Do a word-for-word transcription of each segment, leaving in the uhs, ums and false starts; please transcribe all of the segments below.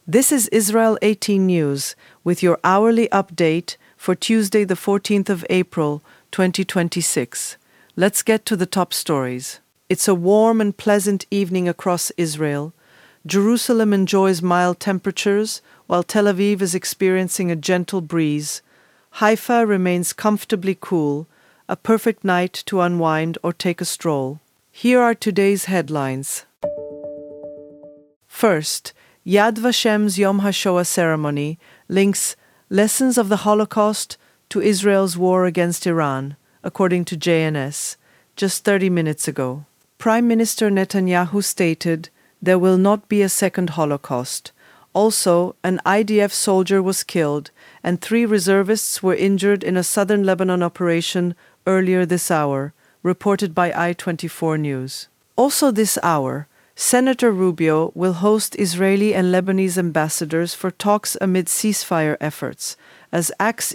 This is Israel eighteen News with your hourly update for Tuesday, the fourteenth of April, twenty twenty-six. Let's get to the top stories. It's a warm and pleasant evening across Israel. Jerusalem enjoys mild temperatures, while Tel Aviv is experiencing a gentle breeze. Haifa remains comfortably cool, a perfect night to unwind or take a stroll. Here are today's headlines. First, Yad Vashem's Yom HaShoah ceremony links lessons of the Holocaust to Israel's war against Iran, according to J N S, just thirty minutes ago. Prime Minister Netanyahu stated there will not be a second Holocaust. Also, an I D F soldier was killed and three reservists were injured in a southern Lebanon operation earlier this hour, reported by I twenty-four News. Also this hour, Senator Rubio will host Israeli and Lebanese ambassadors for talks amid ceasefire efforts, as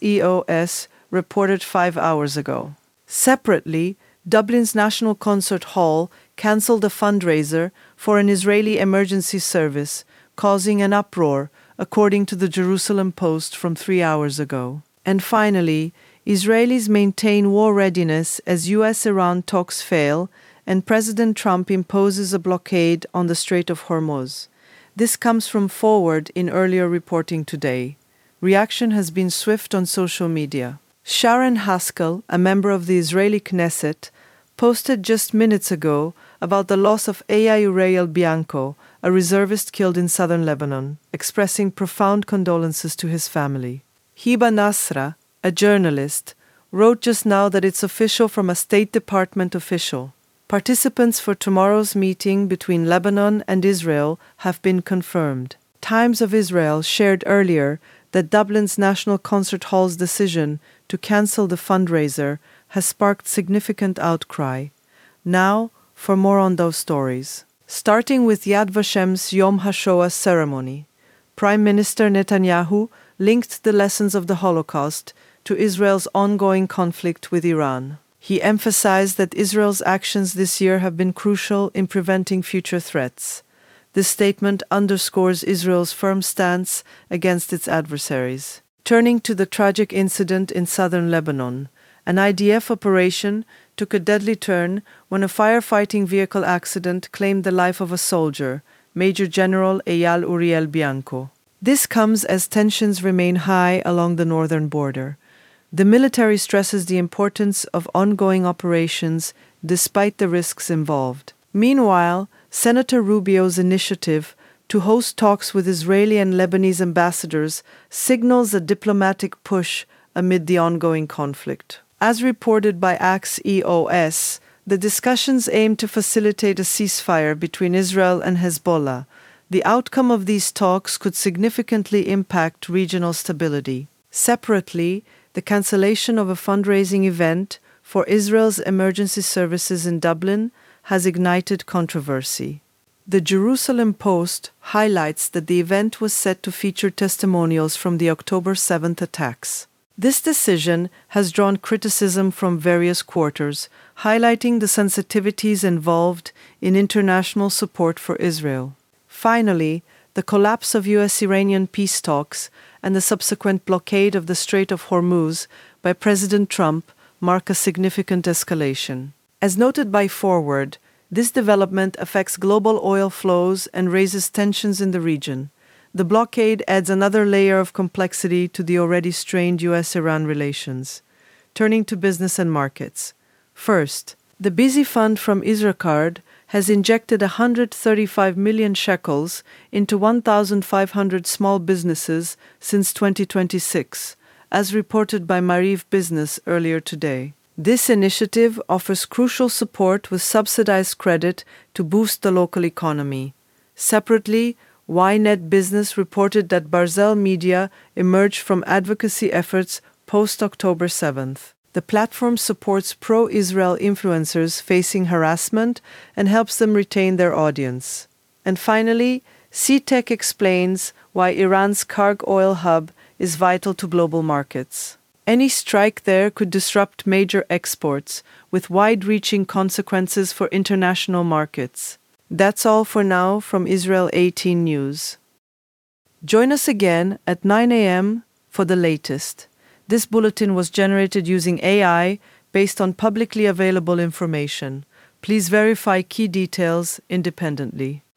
Axios reported five hours ago. Separately, Dublin's National Concert Hall cancelled a fundraiser for an Israeli emergency service, causing an uproar, according to the Jerusalem Post from three hours ago. And finally, Israelis maintain war readiness as U S Iran talks fail, and President Trump imposes a blockade on the Strait of Hormuz. This comes from Forward in earlier reporting today. Reaction has been swift on social media. Sharon Haskell, a member of the Israeli Knesset, posted just minutes ago about the loss of Eya Uriel Bianco, a reservist killed in southern Lebanon, expressing profound condolences to his family. Hiba Nasra, a journalist, wrote just now that it's official from a State Department official. Participants for tomorrow's meeting between Lebanon and Israel have been confirmed. Times of Israel shared earlier that Dublin's National Concert Hall's decision to cancel the fundraiser has sparked significant outcry. Now, for more on those stories. Starting with Yad Vashem's Yom HaShoah ceremony, Prime Minister Netanyahu linked the lessons of the Holocaust to Israel's ongoing conflict with Iran. He emphasized that Israel's actions this year have been crucial in preventing future threats. This statement underscores Israel's firm stance against its adversaries. Turning to the tragic incident in southern Lebanon, an I D F operation took a deadly turn when a firefighting vehicle accident claimed the life of a soldier, Major General Eyal Uriel Bianco. This comes as tensions remain high along the northern border. The military stresses the importance of ongoing operations despite the risks involved. Meanwhile, Senator Rubio's initiative to host talks with Israeli and Lebanese ambassadors signals a diplomatic push amid the ongoing conflict. As reported by Axios, the discussions aim to facilitate a ceasefire between Israel and Hezbollah. The outcome of these talks could significantly impact regional stability. Separately, the cancellation of a fundraising event for Israel's emergency services in Dublin has ignited controversy. The Jerusalem Post highlights that the event was set to feature testimonials from the October seventh attacks. This decision has drawn criticism from various quarters, highlighting the sensitivities involved in international support for Israel. Finally, the collapse of U S-Iranian peace talks and the subsequent blockade of the Strait of Hormuz by President Trump mark a significant escalation. As noted by Forward, this development affects global oil flows and raises tensions in the region. The blockade adds another layer of complexity to the already strained U S-Iran relations. Turning to business and markets. First, the Busy Fund from Isracard has injected one hundred thirty-five million shekels into one thousand five hundred small businesses since twenty twenty-six, as reported by Mariv Business earlier today. This initiative offers crucial support with subsidized credit to boost the local economy. Separately, Ynet Business reported that Barzel Media emerged from advocacy efforts post-October seventh. The platform supports pro-Israel influencers facing harassment and helps them retain their audience. And finally, C-Tech explains why Iran's Karg oil hub is vital to global markets. Any strike there could disrupt major exports, with wide-reaching consequences for international markets. That's all for now from Israel eighteen News. Join us again at nine a.m. for the latest. This bulletin was generated using A I based on publicly available information. Please verify key details independently.